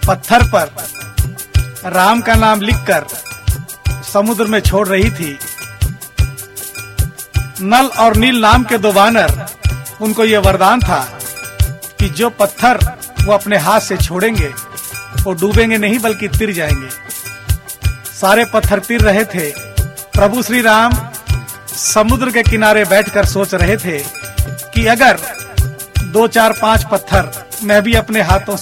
पत्थर पर राम का नाम लिखकर समुद्र में छोड़ रही थी। नल और नील नाम के 2 वानर, उनको यह वरदान था कि जो पत्थर वो अपने हाथ से छोड़ेंगे वो डूबेंगे नहीं बल्कि तिर जाएंगे। सारे पत्थर तिर रहे थे। प्रभु श्री राम समुद्र के किनारे बैठकर सोच रहे थे कि अगर 2, 4, 5 पत्थर मैं भी अपने हाथों